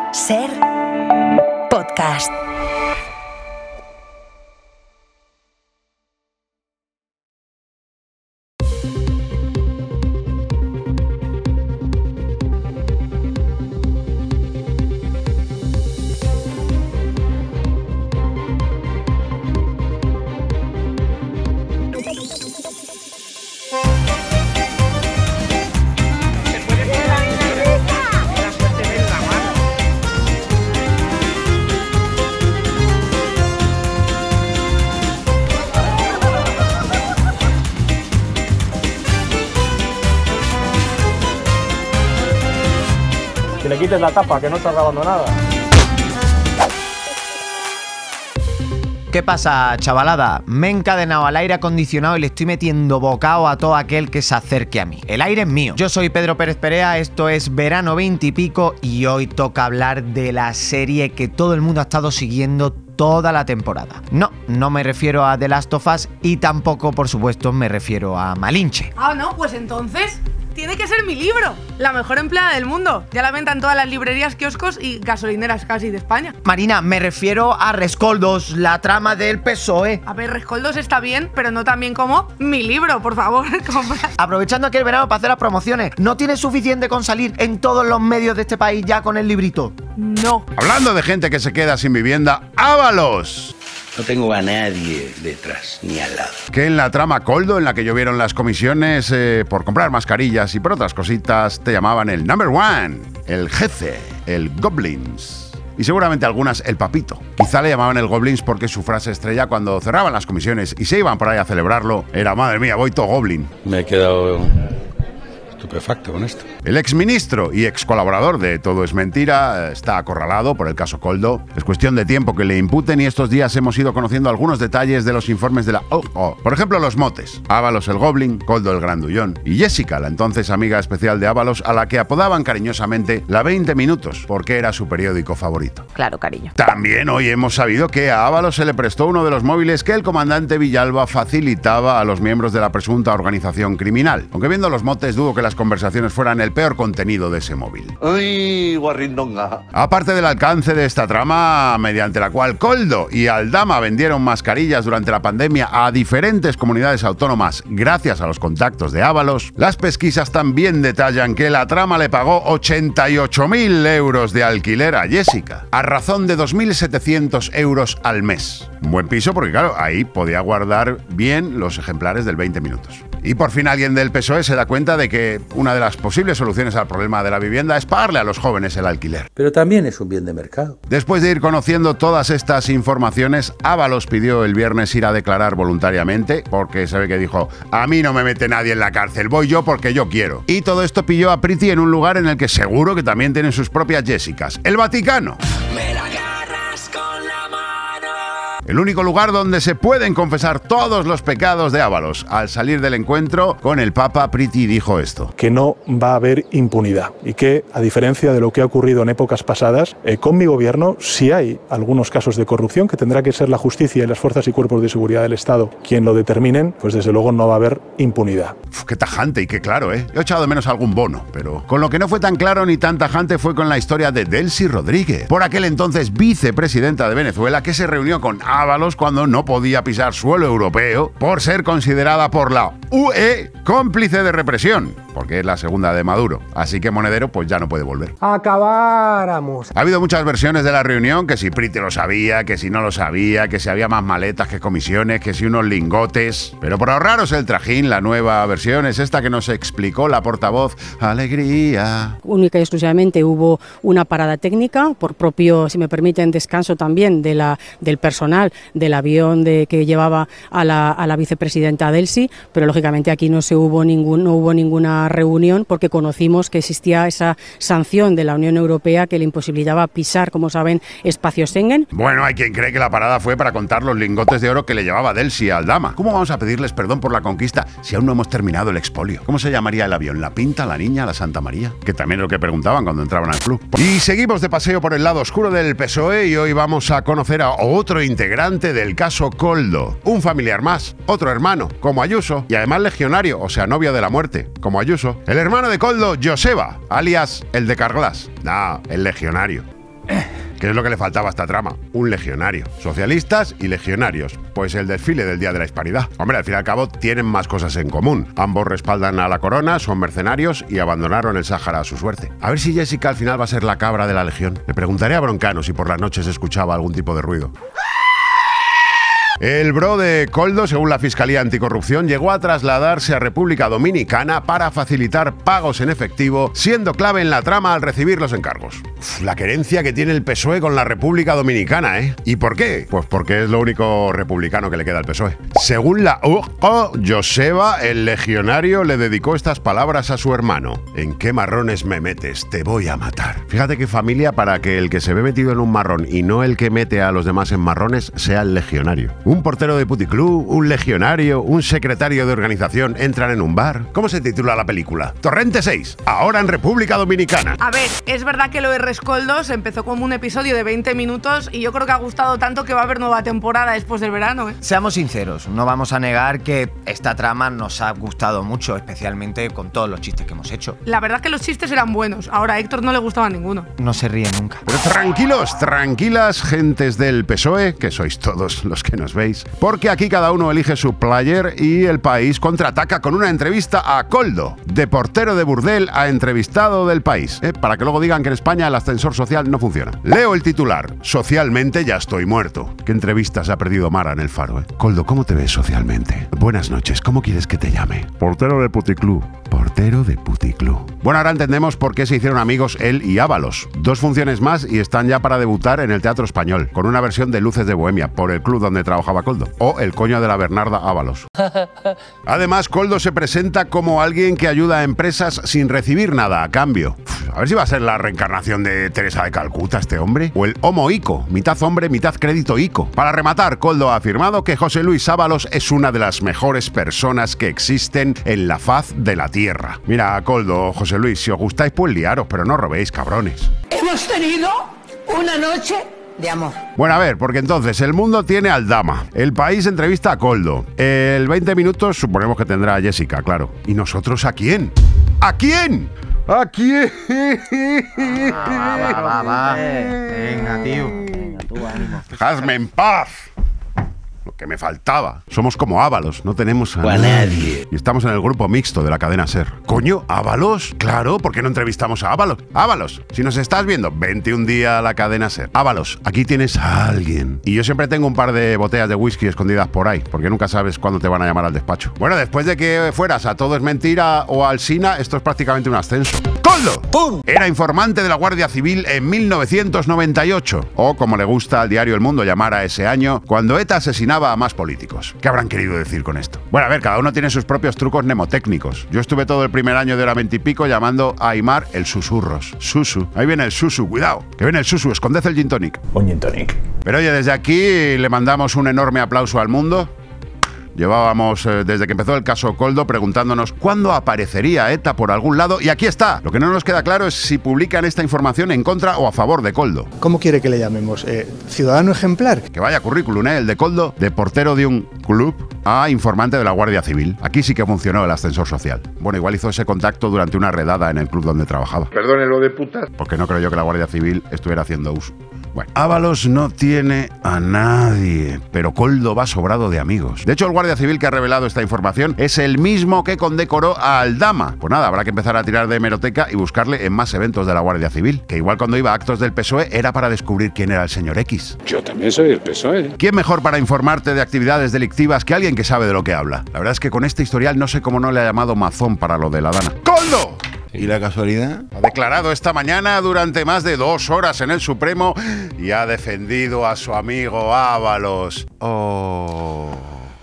Ser podcast. Que le quites la tapa, que no está grabando nada. ¿Qué pasa, chavalada? Me he encadenado al aire acondicionado y le estoy metiendo bocado a todo aquel que se acerque a mí. El aire es mío. Yo soy Pedro Pérez Perea, esto es Verano 20 y pico y hoy toca hablar de la serie que todo el mundo ha estado siguiendo toda la temporada. No me refiero a The Last of Us y tampoco, por supuesto, me refiero a Malinche. Ah, no, pues entonces tiene que ser mi libro. La mejor empleada del mundo. Ya la venta en todas las librerías, kioscos y gasolineras casi de España. Marina, me refiero a Rescoldos, la trama del PSOE. A ver, Rescoldos está bien, pero no tan bien como mi libro, por favor, compra. Aprovechando aquí el verano para hacer las promociones, ¿no tienes suficiente con salir en todos los medios de este país ya con el librito? No. Hablando de gente que se queda sin vivienda, ¡Ábalos! No tengo a nadie detrás, ni al lado. Que en la trama Coldo, en la que llovieron las comisiones por comprar mascarillas y por otras cositas, te llamaban el number one, el jefe, el Goblins. Y seguramente algunas el papito. Quizá le llamaban el Goblins porque su frase estrella cuando cerraban las comisiones y se iban por ahí a celebrarlo era: madre mía, voy todo Goblin. Me he quedado estupefacto con esto. El exministro y ex colaborador de Todo es Mentira está acorralado por el caso Coldo. Es cuestión de tiempo que le imputen y estos días hemos ido conociendo algunos detalles de los informes de la OO. Por ejemplo, los motes. Ábalos el Goblin, Coldo el Grandullón y Jessica, la entonces amiga especial de Ábalos, a la que apodaban cariñosamente la 20 minutos porque era su periódico favorito. Claro, cariño. También hoy hemos sabido que a Ábalos se le prestó uno de los móviles que el comandante Villalba facilitaba a los miembros de la presunta organización criminal. Aunque viendo los motes dudo que las conversaciones fueran el peor contenido de ese móvil. ¡Ay, guarrindonga! Aparte del alcance de esta trama, mediante la cual Coldo y Aldama vendieron mascarillas durante la pandemia a diferentes comunidades autónomas gracias a los contactos de Ábalos, las pesquisas también detallan que la trama le pagó 88.000 euros de alquiler a Jessica, a razón de 2.700 euros al mes. Un buen piso porque, claro, ahí podía guardar bien los ejemplares del 20 minutos. Y por fin alguien del PSOE se da cuenta de que una de las posibles soluciones al problema de la vivienda es pagarle a los jóvenes el alquiler. Pero también es un bien de mercado. Después de ir conociendo todas estas informaciones, Ábalos pidió el viernes ir a declarar voluntariamente, porque se ve que dijo: a mí no me mete nadie en la cárcel, voy yo porque yo quiero. Y todo esto pilló a Priti en un lugar en el que seguro que también tienen sus propias Jessicas, el Vaticano. El único lugar donde se pueden confesar todos los pecados de Ábalos. Al salir del encuentro con el Papa, Priti dijo esto: Que no va a haber impunidad y que, a diferencia de lo que ha ocurrido en épocas pasadas, con mi gobierno, si hay algunos casos de corrupción, que tendrá que ser la justicia y las fuerzas y cuerpos de seguridad del Estado quien lo determinen, pues desde luego no va a haber impunidad. Qué tajante y qué claro, ¿eh? Yo he echado de menos algún bono, pero con lo que no fue tan claro ni tan tajante fue con la historia de Delcy Rodríguez, por aquel entonces vicepresidenta de Venezuela, que se reunió con Ábalos cuando no podía pisar suelo europeo por ser considerada por la UE cómplice de represión, porque es la segunda de Maduro. Así que Monedero pues ya no puede volver. Acabáramos. Ha habido muchas versiones de la reunión, que si Priti lo sabía, que si no lo sabía, que si había más maletas que comisiones, que si unos lingotes. Pero por ahorraros el trajín, la nueva versión es esta que nos explicó la portavoz Alegría. Única y exclusivamente hubo una parada técnica, por propio, si me permiten, descanso también del personal del avión que llevaba a la vicepresidenta Delcy, pero lógicamente aquí no hubo ninguna reunión porque conocimos que existía esa sanción de la Unión Europea que le imposibilitaba pisar, como saben, espacios Schengen. Bueno, hay quien cree que la parada fue para contar los lingotes de oro que le llevaba Delcy a Aldama. ¿Cómo vamos a pedirles perdón por la conquista si aún no hemos terminado el expolio? ¿Cómo se llamaría el avión? ¿La Pinta, la Niña, la Santa María? Que también es lo que preguntaban cuando entraban al club. Y seguimos de paseo por el lado oscuro del PSOE y hoy vamos a conocer a otro integrante del caso Coldo. Un familiar más, otro hermano, como Ayuso, y además legionario, o sea, novio de la muerte, como Ayuso. El hermano de Coldo, Joseba, alias el de Carglass. No, el legionario. ¿Qué es lo que le faltaba a esta trama? Un legionario. Socialistas y legionarios. Pues el desfile del Día de la Hispanidad. Hombre, al fin y al cabo tienen más cosas en común. Ambos respaldan a la corona, son mercenarios y abandonaron el Sáhara a su suerte. A ver si Jessica al final va a ser la cabra de la legión. Le preguntaré a Broncano si por las noches escuchaba algún tipo de ruido. El bro de Koldo, según la Fiscalía Anticorrupción, llegó a trasladarse a República Dominicana para facilitar pagos en efectivo, siendo clave en la trama al recibir los encargos. La querencia que tiene el PSOE con la República Dominicana, ¿eh? ¿Y por qué? Pues porque es lo único republicano que le queda al PSOE. Según la Joseba, el legionario le dedicó estas palabras a su hermano. ¿En qué marrones me metes? Te voy a matar. Fíjate qué familia para que el que se ve metido en un marrón y no el que mete a los demás en marrones sea el legionario. Un portero de puticlub, un legionario, un secretario de organización entran en un bar. ¿Cómo se titula la película? Torrente 6, ahora en República Dominicana. A ver, es verdad que lo de Rescoldo se empezó como un episodio de 20 minutos y yo creo que ha gustado tanto que va a haber nueva temporada después del verano, ¿eh? Seamos sinceros, no vamos a negar que esta trama nos ha gustado mucho, especialmente con todos los chistes que hemos hecho. La verdad es que los chistes eran buenos, ahora a Héctor no le gustaba ninguno. No se ríe nunca. Pero tranquilos, tranquilas, gentes del PSOE, que sois todos los que nos veis, porque aquí cada uno elige su player y el País contraataca con una entrevista a Koldo, de portero de burdel a entrevistado del País, para que luego digan que en España el ascensor social no funciona. Leo el titular: socialmente ya estoy muerto. ¿Qué entrevistas ha perdido Mara en El Faro, Koldo, ¿cómo te ves socialmente? Buenas noches, ¿cómo quieres que te llame? Portero de puticlub. Portero de puticlub. Bueno, ahora entendemos por qué se hicieron amigos él y Ábalos. 2 funciones más y están ya para debutar en el Teatro Español, con una versión de Luces de Bohemia, por el club donde trabajaba Koldo. O el coño de la Bernarda Ábalos. Además, Koldo se presenta como alguien que ayuda a empresas sin recibir nada a cambio. A ver si va a ser la reencarnación de Teresa de Calcuta este hombre. O el Homo Ico, mitad hombre, mitad crédito Ico. Para rematar, Koldo ha afirmado que José Luis Ábalos es una de las mejores personas que existen en la faz de la tierra. Mira, Koldo, José Luis, si os gustáis pues liaros, pero no robéis, cabrones. Hemos tenido una noche de amor. Bueno, a ver, porque entonces El Mundo tiene al Dama, El País entrevista a Koldo, el 20 minutos suponemos que tendrá a Jessica, claro. ¿Y nosotros a quién? ¿A quién? ¿A quién? Va. Venga, tío. Venga, tú, ánimo. Dejadme en paz. Lo que me faltaba. Somos como Ábalos, no tenemos a nadie. Y estamos en el grupo mixto de la cadena SER. Coño, ¿Ábalos? Claro, ¿por qué no entrevistamos a Ábalos? Ábalos, si nos estás viendo, vente un día a la cadena SER. Ábalos, aquí tienes a alguien. Y yo siempre tengo un par de botellas de whisky escondidas por ahí, porque nunca sabes cuándo te van a llamar al despacho. Bueno, después de que fueras a Todo es Mentira o al SINA, esto es prácticamente un ascenso. ¡Koldo! ¡Pum! Era informante de la Guardia Civil en 1998, o como le gusta al diario El Mundo llamar a ese año, cuando ETA asesinaba a más políticos. ¿Qué habrán querido decir con esto? Bueno, a ver, cada uno tiene sus propios trucos mnemotécnicos. Yo estuve todo el primer año de hora 20 y pico llamando a Aymar el susurros. Susu. Ahí viene el susu, cuidado. Que viene el susu, esconded el gin tonic. Un gin tonic. Pero oye, desde aquí le mandamos un enorme aplauso al mundo. Llevábamos desde que empezó el caso Koldo preguntándonos cuándo aparecería ETA por algún lado y aquí está. Lo que no nos queda claro es si publican esta información en contra o a favor de Koldo. ¿Cómo quiere que le llamemos? ¿Ciudadano ejemplar? Que vaya currículum, el de Koldo, de portero de un club a informante de la Guardia Civil. Aquí sí que funcionó el ascensor social. Bueno, igual hizo ese contacto durante una redada en el club donde trabajaba. Perdónelo de putas. Porque no creo yo que la Guardia Civil estuviera haciendo uso. Bueno, Ábalos no tiene a nadie, pero Koldo va sobrado de amigos. De hecho, el Guardia Civil que ha revelado esta información es el mismo que condecoró a Aldama. Pues nada, habrá que empezar a tirar de hemeroteca y buscarle en más eventos de la Guardia Civil, que igual cuando iba a actos del PSOE era para descubrir quién era el señor X. Yo también soy del PSOE. ¿Quién mejor para informarte de actividades delictivas que alguien que sabe de lo que habla? La verdad es que con este historial no sé cómo no le ha llamado mazón para lo de la Dana. ¡Koldo! ¿Y la casualidad? Ha declarado esta mañana durante más de 2 horas en el Supremo y ha defendido a su amigo Ábalos. Oh...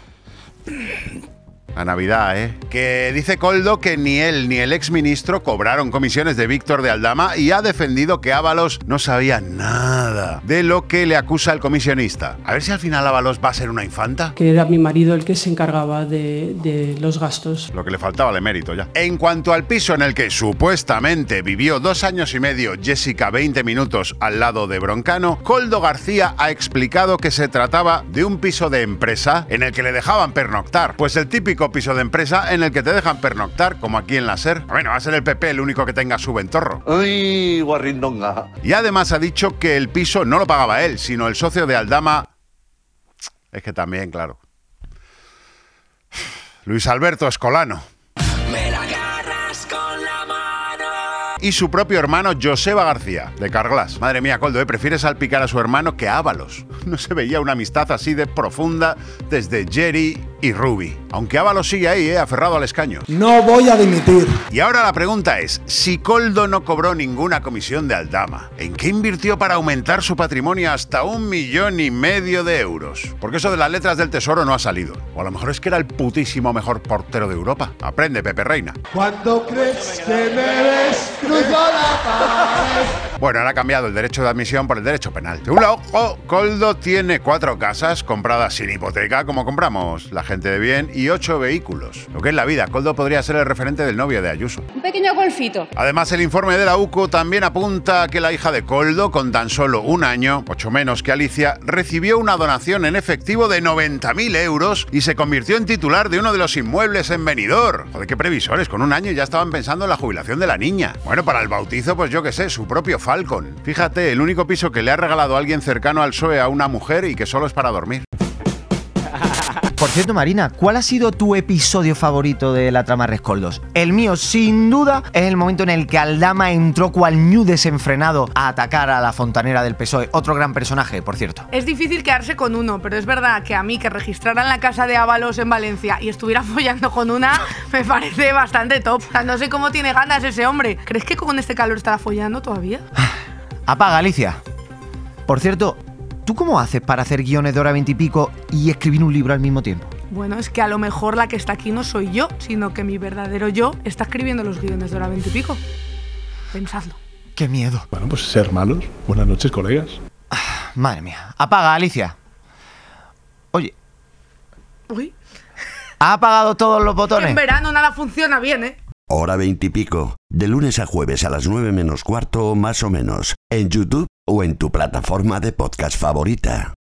La Navidad, Que dice Koldo que ni él ni el exministro cobraron comisiones de Víctor de Aldama y ha defendido que Ábalos no sabía nada de lo que le acusa el comisionista. A ver si al final Ábalos va a ser una infanta. Que era mi marido el que se encargaba de los gastos. Lo que le faltaba al emérito ya. En cuanto al piso en el que supuestamente vivió 2 años y medio Jessica 20 minutos al lado de Broncano, Koldo García ha explicado que se trataba de un piso de empresa en el que le dejaban pernoctar. Pues el típico típico piso de empresa en el que te dejan pernoctar, como aquí en la SER. Bueno, va a ser el PP el único que tenga su ventorro. Ay, guarrindonga. Y además ha dicho que el piso no lo pagaba él, sino el socio de Aldama. Es que también, claro. Luis Alberto Escolano. Y su propio hermano Joseba García, de Carglass. Madre mía, Koldo, prefiere salpicar a su hermano que a Ábalos. No se veía una amistad así de profunda desde Jerry y Ruby. Aunque Ábalos sigue ahí, aferrado al escaño. No voy a dimitir. Y ahora la pregunta es, si Koldo no cobró ninguna comisión de Aldama, ¿en qué invirtió para aumentar su patrimonio hasta 1,5 millones de euros? Porque eso de las letras del tesoro no ha salido. O a lo mejor es que era el putísimo mejor portero de Europa. Aprende, Pepe Reina. ¿Cuándo crees que me ves? Cruzo la pared. Bueno, ahora ha cambiado el derecho de admisión por el derecho penal. De un lado, Koldo tiene 4 casas compradas sin hipoteca, como compramos la gente de bien, y 8 vehículos. Lo que es la vida, Koldo podría ser el referente del novio de Ayuso. Un pequeño golfito. Además, el informe de la UCO también apunta a que la hija de Koldo, con tan solo 1 año, 8 menos que Alicia, recibió una donación en efectivo de 90.000 euros y se convirtió en titular de uno de los inmuebles en Benidorm. Joder, qué previsores, con 1 año ya estaban pensando en la jubilación de la niña. Bueno, para el bautizo, pues yo qué sé, su propio Falcon. Fíjate, el único piso que le ha regalado a alguien cercano al PSOE a una mujer y que solo es para dormir. Por cierto, Marina, ¿cuál ha sido tu episodio favorito de la trama Rescoldos? El mío, sin duda, es el momento en el que Aldama entró cual ñu desenfrenado a atacar a la fontanera del PSOE. Otro gran personaje, por cierto. Es difícil quedarse con uno, pero es verdad que a mí que registraran la casa de Ábalos en Valencia y estuviera follando con una, me parece bastante top. O sea, no sé cómo tiene ganas ese hombre. ¿Crees que con este calor estará follando todavía? Apaga, Alicia. Por cierto, ¿tú cómo haces para hacer guiones de hora 20 y pico y escribir un libro al mismo tiempo? Bueno, es que a lo mejor la que está aquí no soy yo, sino que mi verdadero yo está escribiendo los guiones de hora 20 y pico. Pensadlo. ¡Qué miedo! Bueno, pues ser malos. Buenas noches, colegas. Madre mía. Apaga, Alicia. Oye. Uy. ¿Ha apagado todos los botones? En verano nada funciona bien, ¿eh? Hora 20 y pico. De lunes a jueves a las 9 menos cuarto, más o menos. En YouTube o en tu plataforma de podcast favorita.